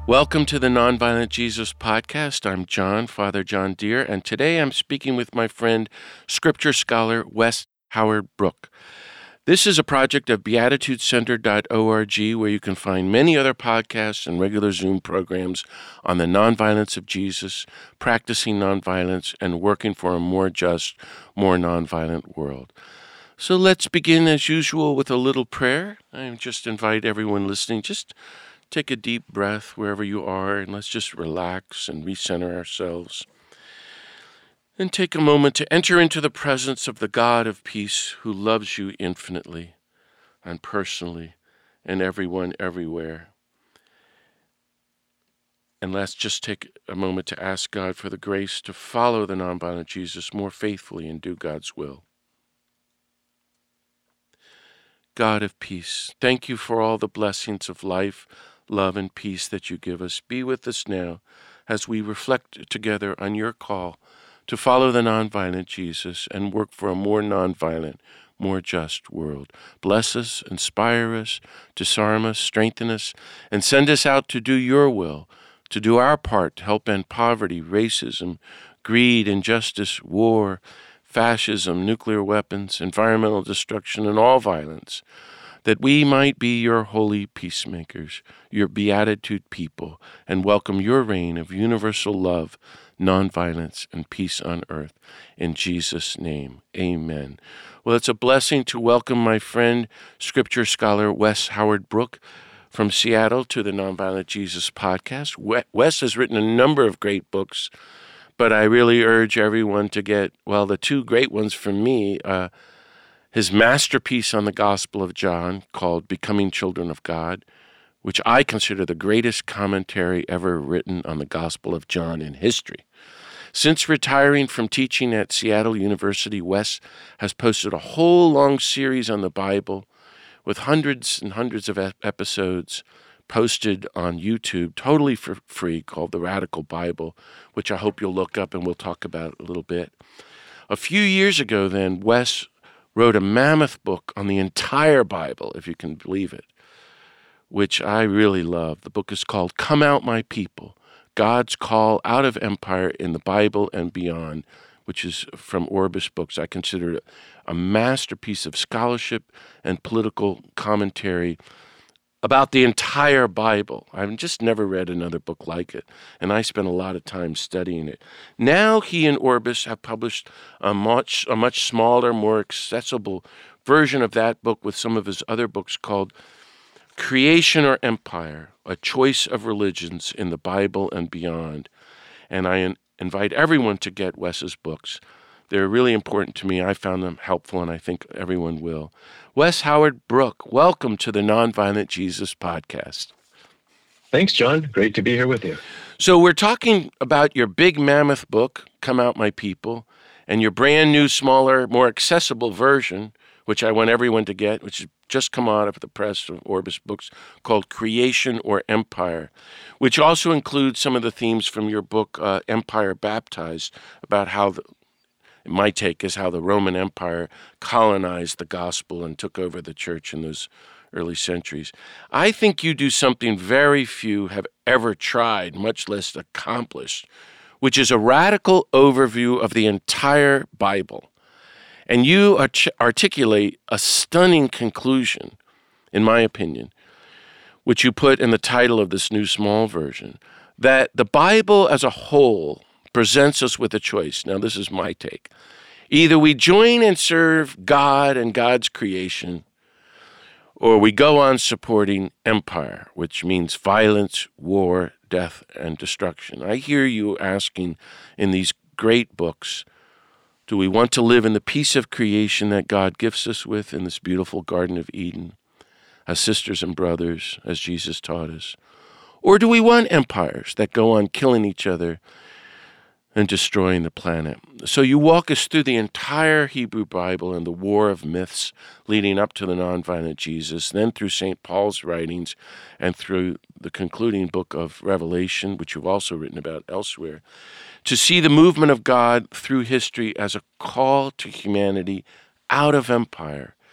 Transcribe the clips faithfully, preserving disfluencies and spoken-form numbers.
Welcome to the Nonviolent Jesus Podcast. I'm John, Father John Deere, and today I'm speaking with my friend, Scripture scholar Wes Howard Brooke. This is a project of beatitude center dot org where you can find many other podcasts and regular Zoom programs on the nonviolence of Jesus, practicing nonviolence, and working for a more just, more nonviolent world. So let's begin as usual with a little prayer. I just invite everyone listening, just take a deep breath wherever you are, and let's just relax and recenter ourselves. And take a moment to enter into the presence of the God of peace who loves you infinitely and personally and everyone everywhere. And let's just take a moment to ask God for the grace to follow the nonviolent Jesus more faithfully and do God's will. God of peace, thank you for all the blessings of life, love, and peace that you give us. Be with us now as we reflect together on your call to follow the nonviolent Jesus and work for a more nonviolent, more just world. Bless us, inspire us, disarm us, strengthen us, and send us out to do your will, to do our part to help end poverty, racism, greed, injustice, war, fascism, nuclear weapons, environmental destruction, and all violence, that we might be your holy peacemakers, your beatitude people, and welcome your reign of universal love, nonviolence, and peace on earth. In Jesus' name, amen. Well, it's a blessing to welcome my friend, Scripture scholar Wes Howard Brooke from Seattle to the Nonviolent Jesus Podcast. Wes has written a number of great books, but I really urge everyone to get, well, the two great ones for me, uh, his masterpiece on the Gospel of John called Becoming Children of God, which I consider the greatest commentary ever written on the Gospel of John in history. Since retiring from teaching at Seattle University, Wes has posted a whole long series on the Bible with hundreds and hundreds of episodes posted on YouTube totally for free called The Radical Bible, which I hope you'll look up and we'll talk about a little bit. A few years ago then, Wes wrote a mammoth book on the entire Bible, if you can believe it, which I really love. The book is called Come Out My People, God's Call Out of Empire in the Bible and Beyond, which is from Orbis Books. I consider it a masterpiece of scholarship and political commentary about the entire Bible. I've just never read another book like it, and I spent a lot of time studying it. Now he and Orbis have published a much, a much smaller, more accessible version of that book with some of his other books called Creation or Empire, A Choice of Religions in the Bible and Beyond. And I in- invite everyone to get Wes's books. They're really important to me. I found them helpful, and I think everyone will. Wes Howard Brooke, welcome to the Nonviolent Jesus Podcast. Thanks, John. Great to be here with you. So we're talking about your big mammoth book, Come Out My People, and your brand new, smaller, more accessible version, which I want everyone to get, which has just come out of the press of Orbis Books, called Creation or Empire, which also includes some of the themes from your book, uh, Empire Baptized, about how the my take is how the Roman Empire colonized the gospel and took over the church in those early centuries. I think you do something very few have ever tried, much less accomplished, which is a radical overview of the entire Bible. And you art- articulate a stunning conclusion, in my opinion, which you put in the title of this new small version, that the Bible as a whole presents us with a choice. Now, this is my take. Either we join and serve God and God's creation, or we go on supporting empire, which means violence, war, death, and destruction. I hear you asking in these great books, do we want to live in the peace of creation that God gifts us with in this beautiful Garden of Eden, as sisters and brothers, as Jesus taught us? Or do we want empires that go on killing each other and destroying the planet? So you walk us through the entire Hebrew Bible and the war of myths leading up to the nonviolent Jesus, then through Saint Paul's writings and through the concluding book of Revelation, which you've also written about elsewhere, to see the movement of God through history as a call to humanity out of empire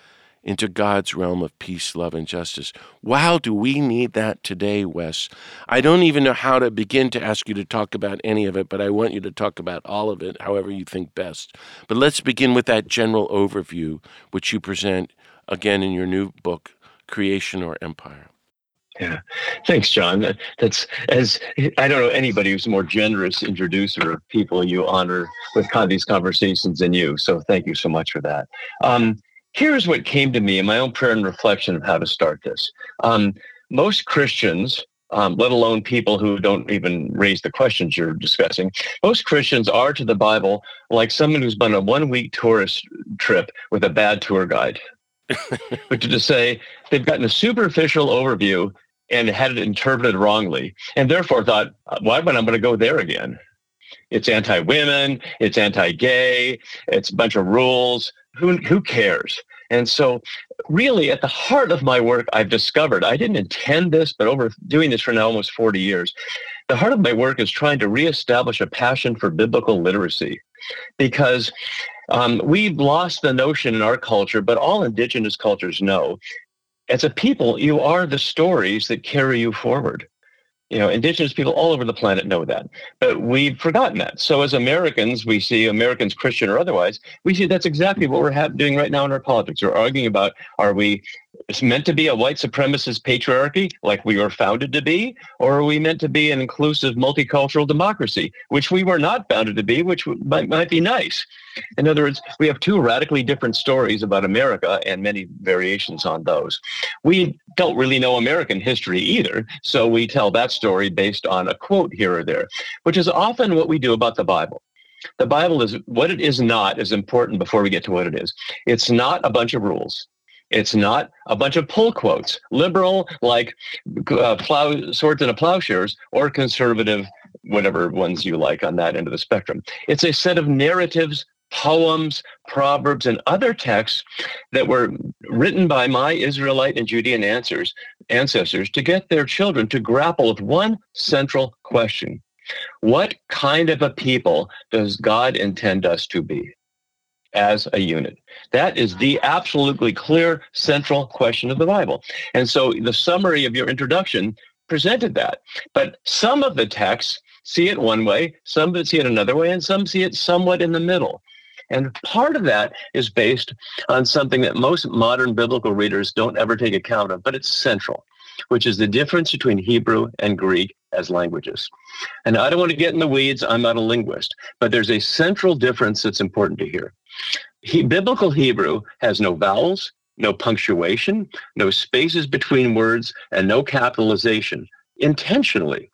into God's realm of peace, love, and justice. Wow, do we need that today, Wes? I don't even know how to begin to ask you to talk about any of it, but I want you to talk about all of it, however you think best. But let's begin with that general overview, which you present again in your new book, Creation or Empire. Yeah. Thanks, John. That's as I don't know anybody who's a more generous introducer of people you honor with these conversations than you. So thank you so much for that. Um, here's what came to me in my own prayer and reflection of how to start this. Um, most Christians, um, let alone people who don't even raise the questions you're discussing, most Christians are to the Bible like someone who's been on a one-week tourist trip with a bad tour guide. Which is to say, they've gotten a superficial overview and had it interpreted wrongly, and therefore thought, why would I going to go there again? It's anti-women, it's anti-gay, it's a bunch of rules. Who, who cares? And so really at the heart of my work, I've discovered, I didn't intend this, but over doing this for now almost forty years, the heart of my work is trying to reestablish a passion for biblical literacy. Because um, we've lost the notion in our culture, but all indigenous cultures know, as a people, you are the stories that carry you forward. You know, indigenous people all over the planet know that, but we've forgotten that. So as Americans, we see Americans, Christian or otherwise, we see that's exactly what we're ha- doing right now in our politics. We're arguing about, are we meant to be a white supremacist patriarchy like we were founded to be, or are we meant to be an inclusive multicultural democracy, which we were not founded to be, which might, might be nice. In other words, we have two radically different stories about America and many variations on those. We don't really know American history either, so we tell that story based on a quote here or there, which is often what we do about the Bible. The Bible is what it is not is important before we get to what it is. It's not a bunch of rules. It's not a bunch of pull quotes, liberal like uh, plow swords and a plowshares, or conservative, whatever ones you like on that end of the spectrum. It's a set of narratives, poems, proverbs, and other texts that were written by my Israelite and Judean ancestors, ancestors to get their children to grapple with one central question. What kind of a people does God intend us to be as a unit? That is the absolutely clear central question of the Bible. And so the summary of your introduction presented that. But some of the texts see it one way, some see it another way, and some see it somewhat in the middle. And part of that is based on something that most modern biblical readers don't ever take account of, but it's central, which is the difference between Hebrew and Greek as languages. And I don't want to get in the weeds, I'm not a linguist, but there's a central difference that's important to hear. He, biblical Hebrew has no vowels, no punctuation, no spaces between words, and no capitalization, intentionally.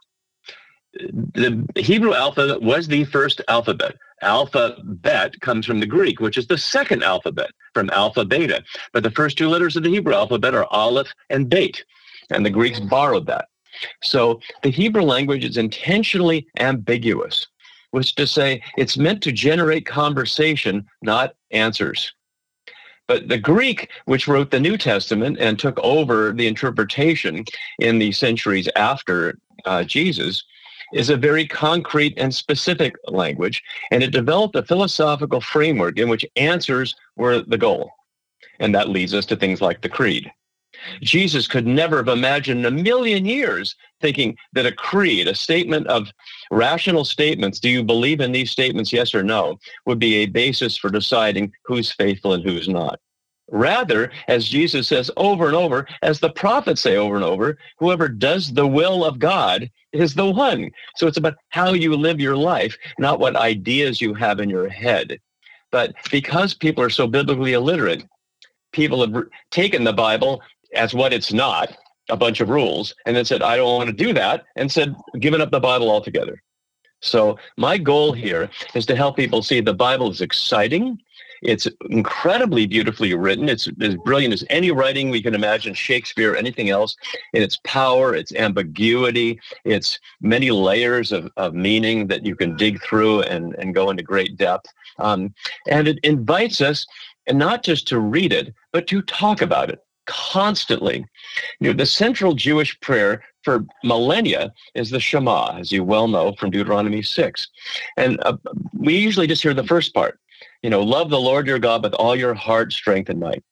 The Hebrew alphabet was the first alphabet. Alphabet comes from the Greek, which is the second alphabet, from alpha, beta. But the first two letters of the Hebrew alphabet are aleph and bet, and the Greeks borrowed that. So the Hebrew language is intentionally ambiguous, which is to say it's meant to generate conversation, not answers. But the Greek, which wrote the New Testament and took over the interpretation in the centuries after uh, Jesus, is a very concrete and specific language, and it developed a philosophical framework in which answers were the goal. And that leads us to things like the creed. Jesus could never have imagined in a million years thinking that a creed, a statement of rational statements, do you believe in these statements, yes or no, would be a basis for deciding who's faithful and who's not. Rather, as Jesus says over and over, as the prophets say over and over, whoever does the will of God is the one. So it's about how you live your life, not what ideas you have in your head. But because people are so biblically illiterate, people have taken the Bible as what it's not, a bunch of rules, and then said, I don't want to do that, and said, given up the Bible altogether. So my goal here is to help people see the Bible is exciting. It's incredibly beautifully written. It's as brilliant as any writing we can imagine, Shakespeare, anything else, in its power, its ambiguity, its many layers of, of meaning that you can dig through and, and go into great depth. Um, and it invites us, and not just to read it, but to talk about it constantly. You know, the central Jewish prayer for millennia is the Shema, as you well know from Deuteronomy six. And uh, we usually just hear the first part. You know, love the Lord your God with all your heart, strength, and might.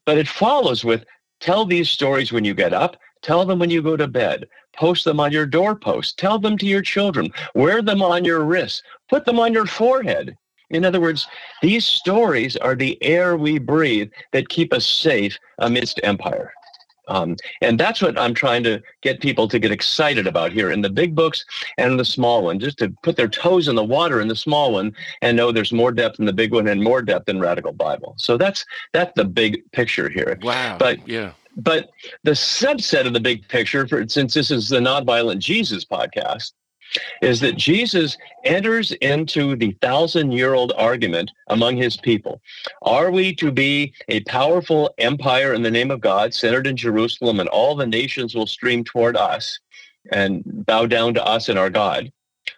But it follows with, tell these stories when you get up, tell them when you go to bed, post them on your doorpost, tell them to your children, wear them on your wrists, put them on your forehead. In other words, these stories are the air we breathe that keep us safe amidst empire. Um, and that's what I'm trying to get people to get excited about here in the big books and the small one, just to put their toes in the water in the small one and know there's more depth in the big one and more depth in Radical Bible. So that's that's the big picture here. Wow. But yeah. But the subset of the big picture, for, since this is the Nonviolent Jesus podcast, is that Jesus enters into the thousand-year-old argument among his people. Are we to be a powerful empire in the name of God, centered in Jerusalem, and all the nations will stream toward us and bow down to us and our God?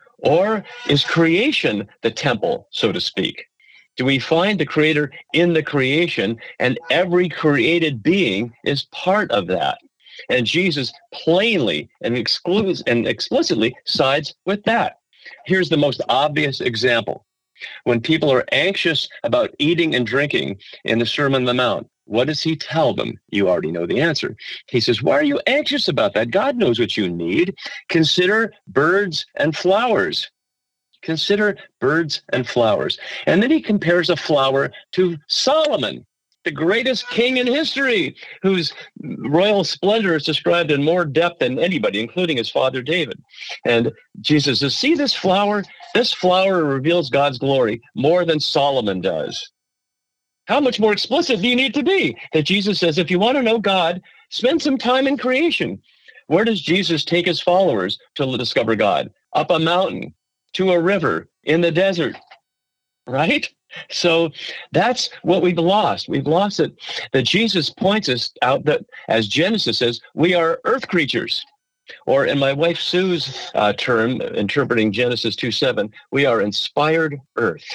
Or is creation the temple, so to speak? Do we find the Creator in the creation, and every created being is part of that? And Jesus plainly and, exclu- and explicitly sides with that. Here's the most obvious example. When people are anxious about eating and drinking in the Sermon on the Mount, what does he tell them? You already know the answer. He says, why are you anxious about that? God knows what you need. Consider birds and flowers. Consider birds and flowers. And then he compares a flower to Solomon, the greatest king in history, whose royal splendor is described in more depth than anybody, including his father David. And Jesus says, see this flower? This flower reveals God's glory more than Solomon does. How much more explicit do you need to be? That Jesus says, if you want to know God, spend some time in creation. Where does Jesus take his followers to discover God? Up a mountain, to a river, in the desert, right? So that's what we've lost. We've lost it. That Jesus points us out that, as Genesis says, we are earth creatures. Or in my wife Sue's uh, term, interpreting Genesis two seven, we are inspired earth.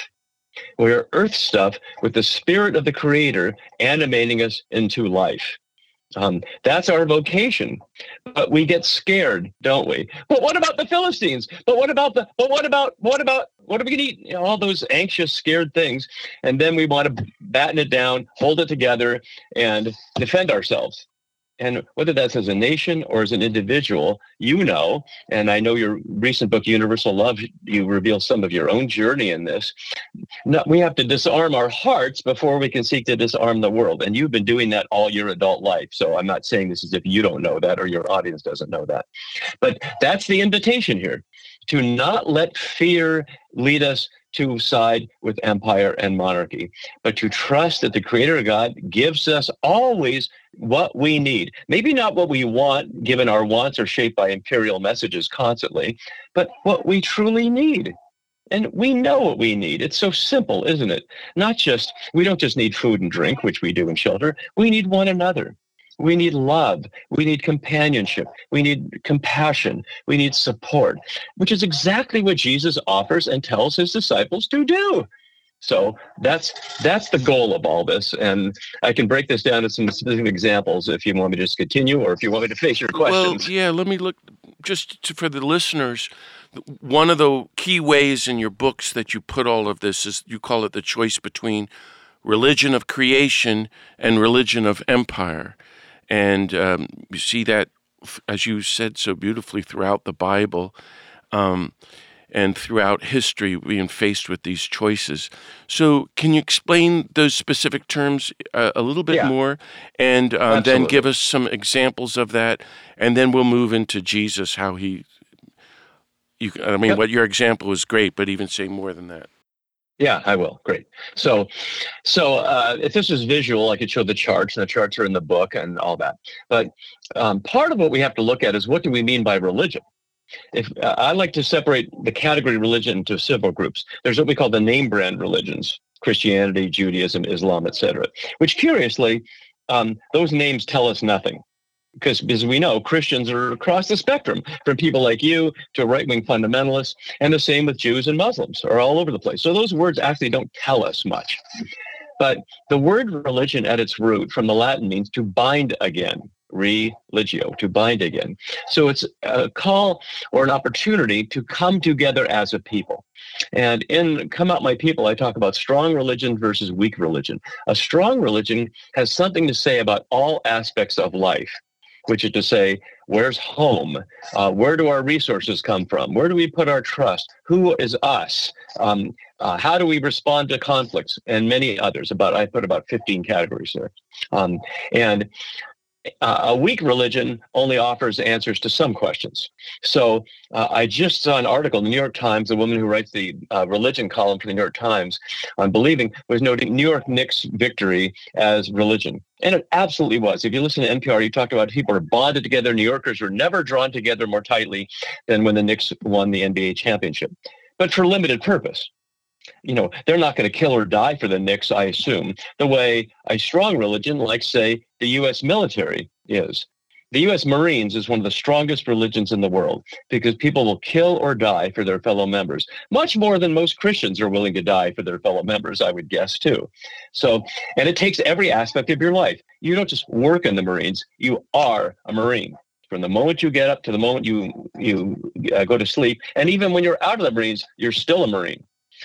We are earth stuff with the spirit of the Creator animating us into life. Um, that's our vocation, but we get scared, don't we? But what about the Philistines? But what about the, but what about, what about, what are we going to eat? You know, all those anxious, scared things. And then we want to batten it down, hold it together, and defend ourselves. And whether that's as a nation or as an individual, you know, and I know your recent book, Universal Love, you reveal some of your own journey in this. No, we have to disarm our hearts before we can seek to disarm the world. And you've been doing that all your adult life. So I'm not saying this as if you don't know that or your audience doesn't know that. But that's the invitation here, to not let fear lead us to side with empire and monarchy, but to trust that the Creator God gives us always what we need. Maybe not what we want, given our wants are shaped by imperial messages constantly, but what we truly need. And we know what we need. It's so simple, isn't it? Not just, we don't just need food and drink, which we do in shelter. We need one another. We need love. We need companionship. We need compassion. We need support, which is exactly what Jesus offers and tells his disciples to do. So that's that's the goal of all this. And I can break this down to some specific examples if you want me to just continue or if you want me to face your questions. Well, yeah, let me look, just to, for the listeners, one of the key ways in your books that you put all of this is you call it the choice between religion of creation and religion of empire. And um, you see that, as you said so beautifully, throughout the Bible um, and throughout history, being faced with these choices. So can you explain those specific terms uh, a little bit yeah. more, and um, then give us some examples of that, and then we'll move into Jesus, how he, you, I mean, yep. what your example is great, but even say more than that. Yeah, I will. Great. So, so uh, if this was visual, I could show the charts, and the charts are in the book and all that. But um, part of what we have to look at is, what do we mean by religion? If uh, I like to separate the category religion into several groups. There's what we call the name brand religions: Christianity, Judaism, Islam, et cetera. Which, curiously, um, those names tell us nothing. Because, as we know, Christians are across the spectrum, from people like you to right-wing fundamentalists, and the same with Jews and Muslims, are all over the place. So those words actually don't tell us much. But the word religion at its root from the Latin means to bind again, religio, to bind again. So it's a call or an opportunity to come together as a people. And in Come Out My People, I talk about strong religion versus weak religion. A strong religion has something to say about all aspects of life, which is to say, where's home? Uh, where do our resources come from? Where do we put our trust? Who is us? Um, uh, how do we respond to conflicts? And many others. About I put about fifteen categories there. Um, and uh, a weak religion only offers answers to some questions. So uh, I just saw an article in the New York Times. The woman who writes the uh, religion column for the New York Times on Believing was noting New York Knicks' victory as religion. And it absolutely was. If you listen to N P R, you talked about people are bonded together. New Yorkers were never drawn together more tightly than when the Knicks won the N B A championship, but for limited purpose. You know, they're not going to kill or die for the Knicks, I assume, the way a strong religion, like, say, the U S military is. The U S Marines is one of the strongest religions in the world because people will kill or die for their fellow members, much more than most Christians are willing to die for their fellow members, I would guess, too. So, and it takes every aspect of your life. You don't just work in the Marines, you are a Marine. From the moment you get up to the moment you, you uh, go to sleep, and even when you're out of the Marines, you're still a Marine.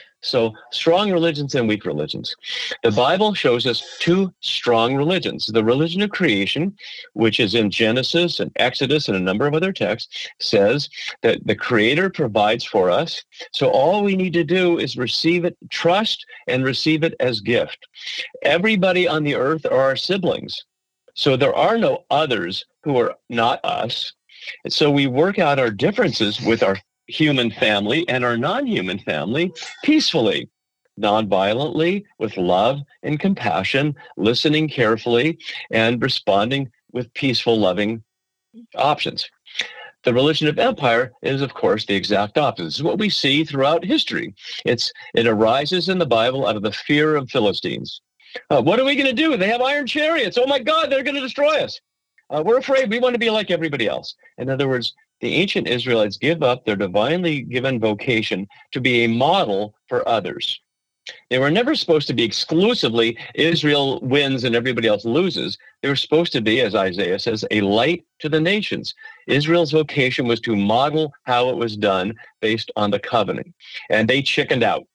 So strong religions and weak religions. The Bible shows us two strong religions. The religion of creation, which is in Genesis and Exodus and a number of other texts, says that the Creator provides for us. So all we need to do is receive it, trust, and receive it as gift. Everybody on the earth are our siblings. So there are no others who are not us. And so we work out our differences with our human family and our non-human family peacefully, non-violently, with love and compassion, listening carefully, and responding with peaceful, loving options. The religion of empire is, of course, the exact opposite. This is what we see throughout history. It's it arises in the Bible out of the fear of Philistines. Uh, what are we going to do? They have iron chariots. Oh my God, they're going to destroy us. Uh, we're afraid. We want to be like everybody else. In other words, the ancient Israelites give up their divinely given vocation to be a model for others. They were never supposed to be exclusively Israel wins and everybody else loses. They were supposed to be, as Isaiah says, a light to the nations. Israel's vocation was to model how it was done based on the covenant. And they chickened out.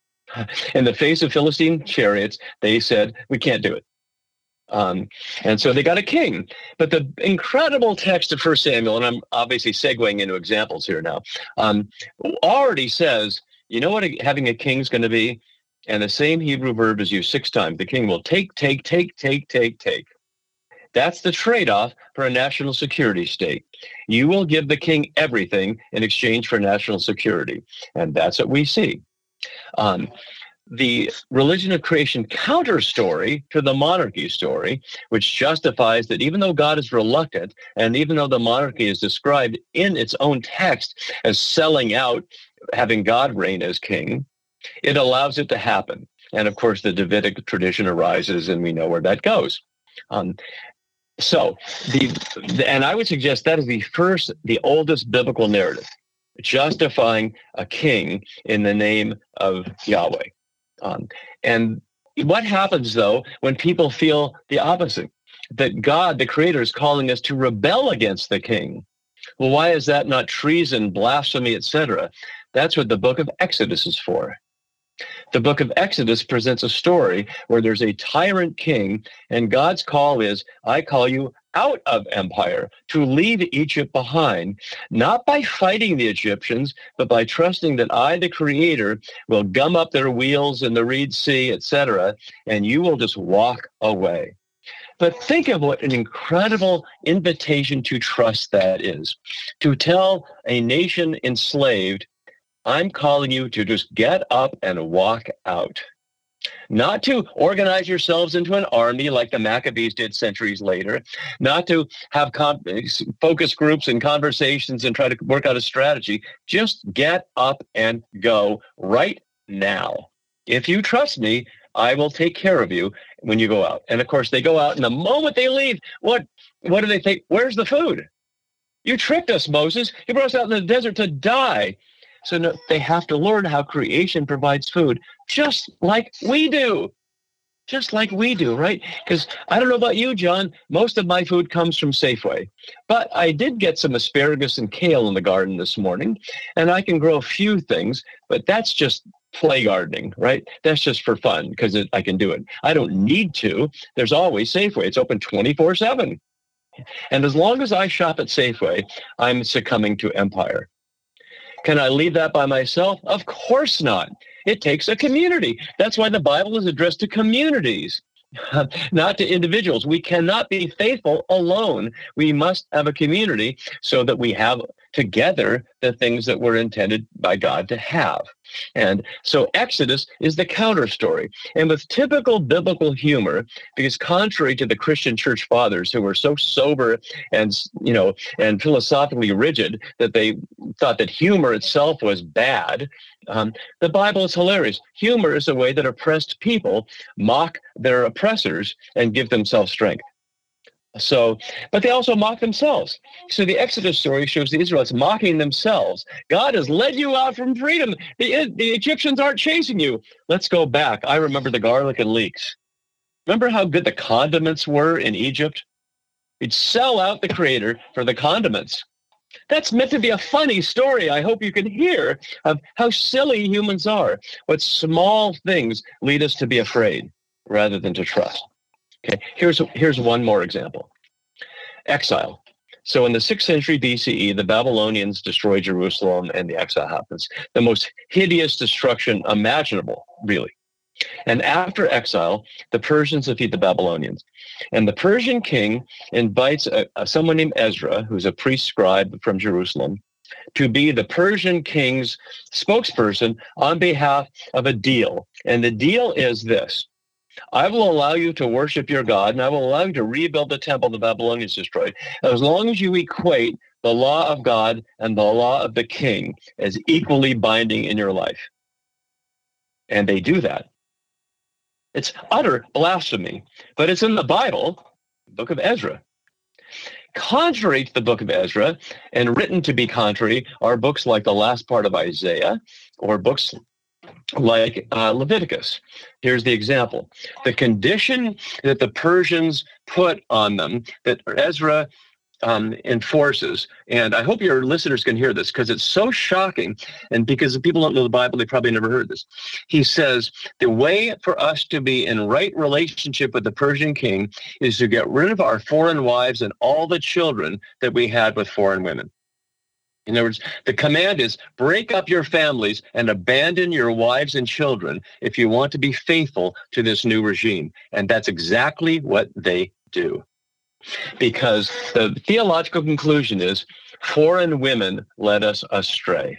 In the face of Philistine chariots, they said, we can't do it. Um, and so they got a king. But the incredible text of First Samuel, and I'm obviously segueing into examples here now, um, already says, you know what a, having a king is going to be? And the same Hebrew verb is used six times. The king will take, take, take, take, take, take. That's the trade-off for a national security state. You will give the king everything in exchange for national security. And that's what we see. Um, The religion of creation counter story to the monarchy story, which justifies that even though God is reluctant, and even though the monarchy is described in its own text as selling out, having God reign as king, it allows it to happen. And of course, the Davidic tradition arises, and we know where that goes. Um, so, the, the and I would suggest that is the first, the oldest biblical narrative, justifying a king in the name of Yahweh. Um, and what happens, though, when people feel the opposite, that God, the Creator, is calling us to rebel against the king? Well, why is that not treason, blasphemy, et cetera? That's what the book of Exodus is for. The book of Exodus presents a story where there's a tyrant king, and God's call is, I call you out of empire, to leave Egypt behind, not by fighting the Egyptians, but by trusting that I, the Creator, will gum up their wheels in the Red Sea, et cetera, and you will just walk away. But think of what an incredible invitation to trust that is. To tell a nation enslaved, I'm calling you to just get up and walk out. Not to organize yourselves into an army like the Maccabees did centuries later, not to have com- focus groups and conversations and try to work out a strategy. Just get up and go right now. If you trust me, I will take care of you when you go out. And of course, they go out, and the moment they leave, what, what do they think? Where's the food? You tricked us, Moses. You brought us out in the desert to die. So no, they have to learn how creation provides food, just like we do. just like we do, right? Because I don't know about you, John, most of my food comes from Safeway. But I did get some asparagus and kale in the garden this morning, and I can grow a few things, but that's just play gardening, right? That's just for fun because I can do it. I don't need to. There's always Safeway. It's open twenty-four seven. And as long as I shop at Safeway, I'm succumbing to empire. Can I leave that by myself? Of course not. It takes a community. That's why the Bible is addressed to communities, not to individuals. We cannot be faithful alone. We must have a community so that we have together the things that we're intended by God to have. And so Exodus is the counter story. And with typical biblical humor, because contrary to the Christian church fathers who were so sober and, you know, and philosophically rigid that they thought that humor itself was bad, um, the Bible is hilarious. Humor is a way that oppressed people mock their oppressors and give themselves strength. So, but they also mock themselves. So the Exodus story shows the Israelites mocking themselves. God has led you out from freedom. The, the Egyptians aren't chasing you. Let's go back. I remember the garlic and leeks. Remember how good the condiments were in Egypt? You'd sell out the Creator for the condiments. That's meant to be a funny story. I hope you can hear of how silly humans are. What small things lead us to be afraid rather than to trust. Okay, here's here's one more example. Exile. So in the sixth century B C E, the Babylonians destroy Jerusalem and the exile happens. The most hideous destruction imaginable, really. And after exile, the Persians defeat the Babylonians. And the Persian king invites a, a, someone named Ezra, who's a priest scribe from Jerusalem, to be the Persian king's spokesperson on behalf of a deal. And the deal is this. I will allow you to worship your God, and I will allow you to rebuild the temple the Babylonians destroyed, as long as you equate the law of God and the law of the king as equally binding in your life. And they do that. It's utter blasphemy, but it's in the Bible, book of Ezra. Contrary to the book of Ezra, and written to be contrary, are books like the last part of Isaiah, or books like uh, Leviticus. Here's the example. The condition that the Persians put on them, that Ezra um, enforces, and I hope your listeners can hear this because it's so shocking, and because if people don't know the Bible, they probably never heard this. He says, the way for us to be in right relationship with the Persian king is to get rid of our foreign wives and all the children that we had with foreign women. In other words, the command is break up your families and abandon your wives and children if you want to be faithful to this new regime. And that's exactly what they do. Because the theological conclusion is foreign women led us astray.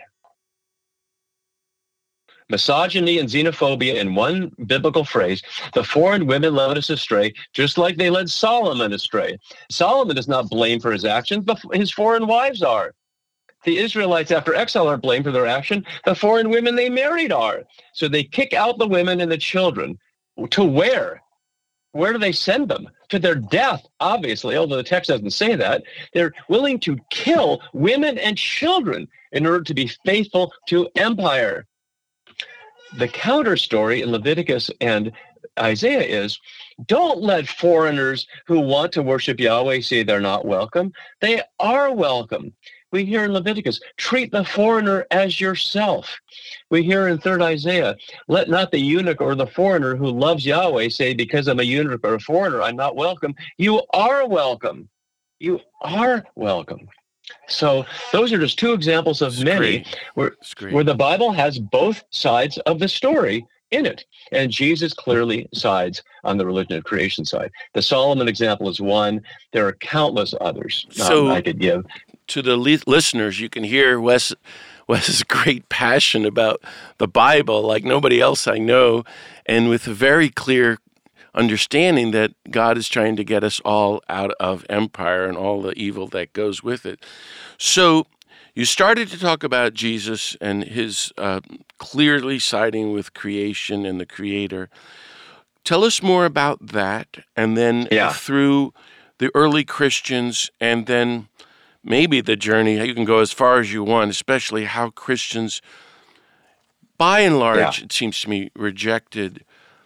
Misogyny and xenophobia in one biblical phrase, the foreign women led us astray, just like they led Solomon astray. Solomon is not blamed for his actions, but his foreign wives are. The Israelites, after exile, are blamed for their action. The foreign women they married are. So they kick out the women and the children. To where? Where do they send them? To their death, obviously, although the text doesn't say that. They're willing to kill women and children in order to be faithful to empire. The counter story in Leviticus and Isaiah is, don't let foreigners who want to worship Yahweh say they're not welcome. They are welcome. We hear in Leviticus, treat the foreigner as yourself. We hear in third Isaiah, let not the eunuch or the foreigner who loves Yahweh say, because I'm a eunuch or a foreigner, I'm not welcome. You are welcome. You are welcome. So those are just two examples of many where, where the Bible has both sides of the story in it. And Jesus clearly sides on the religion of creation side. The Solomon example is one. There are countless others so, um, I could give. To the li- listeners, you can hear Wes, Wes's great passion about the Bible like nobody else I know, and with a very clear understanding that God is trying to get us all out of empire and all the evil that goes with it. So you started to talk about Jesus and his uh, clearly siding with creation and the Creator. Tell us more about that, and then yeah. through the early Christians, and then maybe the journey. You can go as far as you want, especially how Christians, by and large, yeah. it seems to me, rejected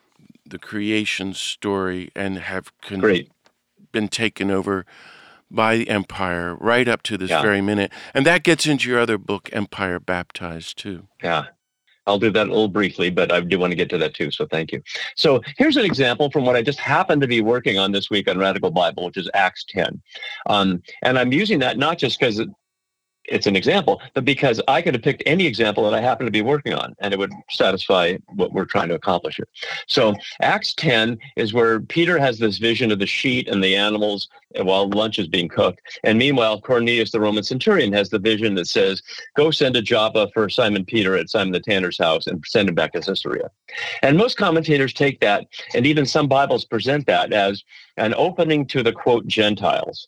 the creation story and have con- Great. been taken over by the empire right up to this Yeah. very minute. And that gets into your other book, Empire Baptized, too. Yeah. I'll do that a little briefly, but I do want to get to that too, so thank you. So here's an example from what I just happened to be working on this week on Radical Bible, which is Acts ten. Um, and I'm using that not just because it, it's an example, but because I could have picked any example that I happen to be working on, and it would satisfy what we're trying to accomplish here. So Acts ten is where Peter has this vision of the sheet and the animals while lunch is being cooked. And meanwhile, Cornelius, the Roman centurion, has the vision that says, go send to Joppa for Simon Peter at Simon the tanner's house and send him back to Caesarea. And most commentators take that, and even some Bibles present that as an opening to the, quote, Gentiles.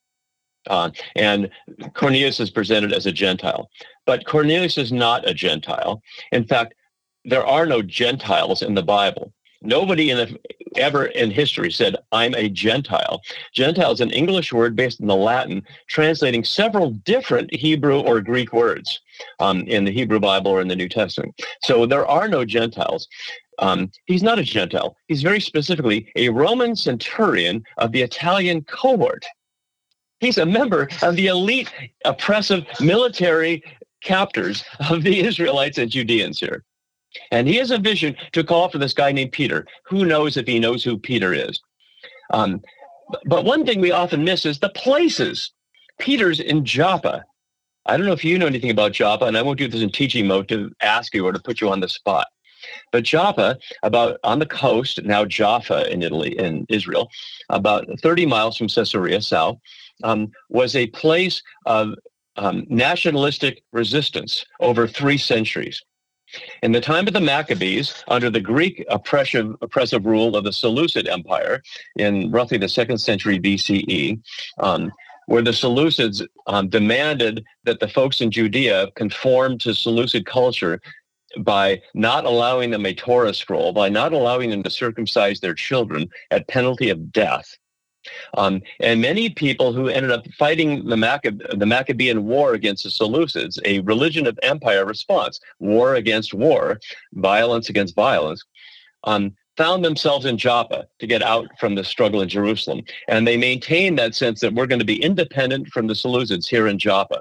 Uh, and Cornelius is presented as a Gentile. But Cornelius is not a Gentile. In fact, there are no Gentiles in the Bible. Nobody in the, ever in history said, I'm a Gentile. Gentile is an English word based on the Latin, translating several different Hebrew or Greek words um, in the Hebrew Bible or in the New Testament. So there are no Gentiles. Um, he's not a Gentile. He's very specifically a Roman centurion of the Italian cohort. He's a member of the elite, oppressive military captors of the Israelites and Judeans here. And he has a vision to call for this guy named Peter. Who knows if he knows who Peter is? Um, but one thing we often miss is the places. Peter's in Joppa. I don't know if you know anything about Joppa, and I won't do this in teaching mode to ask you or to put you on the spot. But Joppa, about on the coast, now Jaffa in Italy, in Israel, about thirty miles from Caesarea south, um, was a place of um, nationalistic resistance over three centuries. In the time of the Maccabees, under the Greek oppressive, oppressive rule of the Seleucid Empire in roughly the second century B C E, um, where the Seleucids um, demanded that the folks in Judea conform to Seleucid culture by not allowing them a Torah scroll, by not allowing them to circumcise their children at penalty of death. Um, and many people who ended up fighting the, Maccab- the Maccabean War against the Seleucids, a religion of empire response, war against war, violence against violence, um, found themselves in Joppa to get out from the struggle in Jerusalem. And they maintained that sense that we're going to be independent from the Seleucids here in Joppa.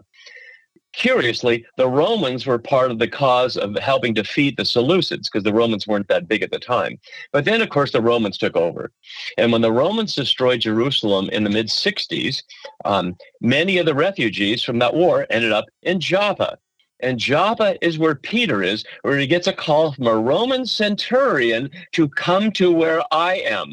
Curiously, the Romans were part of the cause of helping defeat the Seleucids because the Romans weren't that big at the time. But then, of course, the Romans took over. And when the Romans destroyed Jerusalem in the mid sixties, um, many of the refugees from that war ended up in Joppa. And Joppa is where Peter is, where he gets a call from a Roman centurion to come to where I am.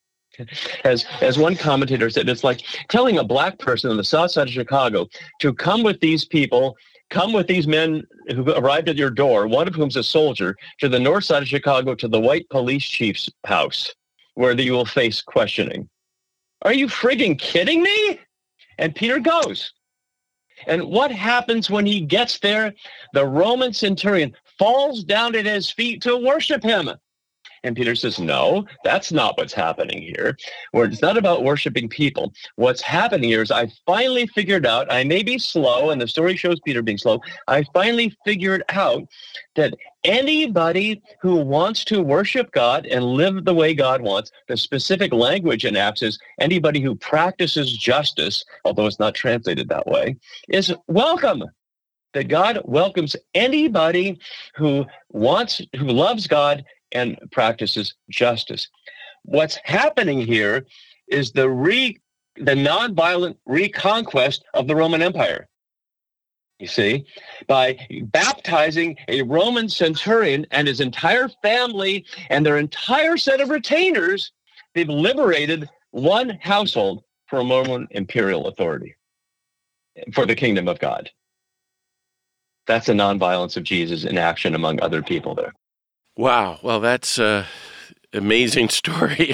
As as one commentator said, it's like telling a black person on the south side of Chicago to come with these people, come with these men who arrived at your door, one of whom's a soldier, to the north side of Chicago to the white police chief's house, where you will face questioning. Are you frigging kidding me? And Peter goes. And what happens when he gets there? The Roman centurion falls down at his feet to worship him. And Peter says, no, that's not what's happening here. Where it's not about worshiping people. What's happening here is I finally figured out, I may be slow, and the story shows Peter being slow, I finally figured out that anybody who wants to worship God and live the way God wants, the specific language in Acts is anybody who practices justice, although it's not translated that way, is welcome. That God welcomes anybody who wants, who loves God and practices justice. What's happening here is the re, the nonviolent reconquest of the Roman Empire. You see, by baptizing a Roman centurion and his entire family and their entire set of retainers, they've liberated one household from Roman imperial authority for the kingdom of God. That's the nonviolence of Jesus in action among other people there. Wow. Well, that's an amazing story.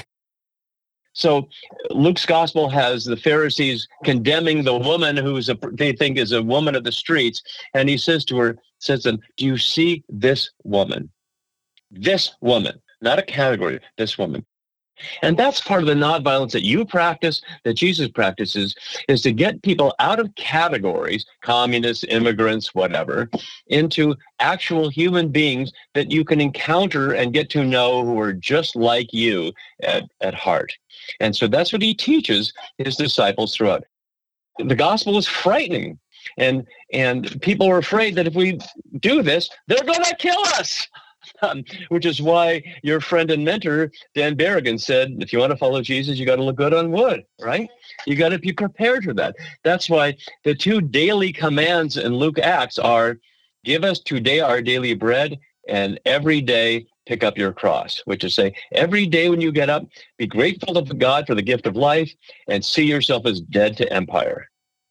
So Luke's gospel has the Pharisees condemning the woman who's a, they think is a woman of the streets. And he says to her, says to them, do you see this woman? This woman, not a category, this woman. And that's part of the nonviolence that you practice, that Jesus practices, is to get people out of categories, communists, immigrants, whatever, into actual human beings that you can encounter and get to know who are just like you at, at heart. And so that's what he teaches his disciples throughout. The gospel is frightening. And, and people are afraid that if we do this, they're going to kill us. Um, which is why your friend and mentor, Dan Berrigan, said, if you want to follow Jesus, you got to look good on wood, right? You got to be prepared for that. That's why the two daily commands in Luke Acts are, give us today our daily bread, and every day pick up your cross, which is say, every day when you get up, be grateful to God for the gift of life and see yourself as dead to empire.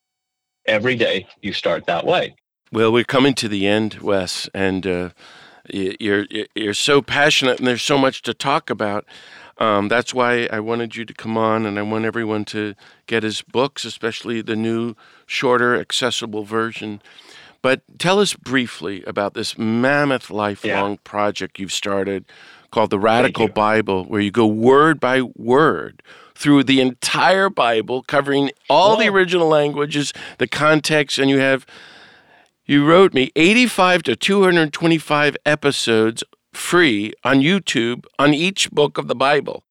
Every day you start that way. Well, we're coming to the end, Wes, and uh, You're you're so passionate, and there's so much to talk about. Um, that's why I wanted you to come on, and I want everyone to get his books, especially the new, shorter, accessible version. But tell us briefly about this mammoth, lifelong yeah. project you've started called the Radical Bible, where you go word by word through the entire Bible, covering all Whoa. the original languages, the context, and you have... You wrote me eighty-five to two hundred twenty-five episodes free on YouTube on each book of the Bible.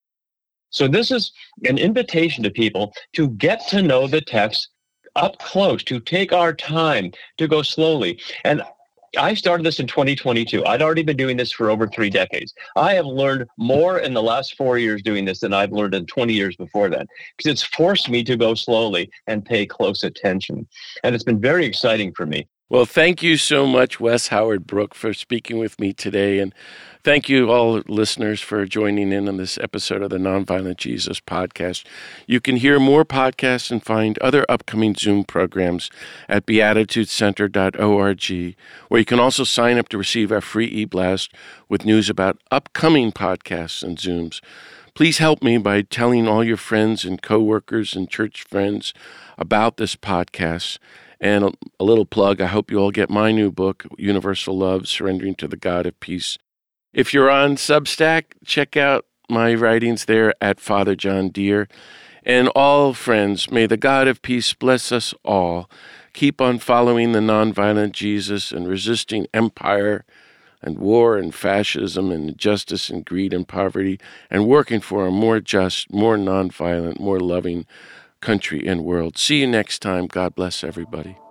So this is an invitation to people to get to know the text up close, to take our time, to go slowly. And I started this in twenty twenty-two. I'd already been doing this for over three decades. I have learned more in the last four years doing this than I've learned in twenty years before that, because it's forced me to go slowly and pay close attention. And it's been very exciting for me. Well, thank you so much, Wes Howard Brooke, for speaking with me today. And thank you, all listeners, for joining in on this episode of the Nonviolent Jesus podcast. You can hear more podcasts and find other upcoming Zoom programs at beatitude center dot org, where you can also sign up to receive our free e-blast with news about upcoming podcasts and Zooms. Please help me by telling all your friends and coworkers and church friends about this podcast. And a, a little plug, I hope you all get my new book, Universal Love, Surrendering to the God of Peace. If you're on Substack, check out my writings there at Father John Deere. And all friends, may the God of peace bless us all. Keep on following the nonviolent Jesus and resisting empire and war and fascism and injustice and greed and poverty, and working for a more just, more nonviolent, more loving country and world. See you next time. God bless everybody.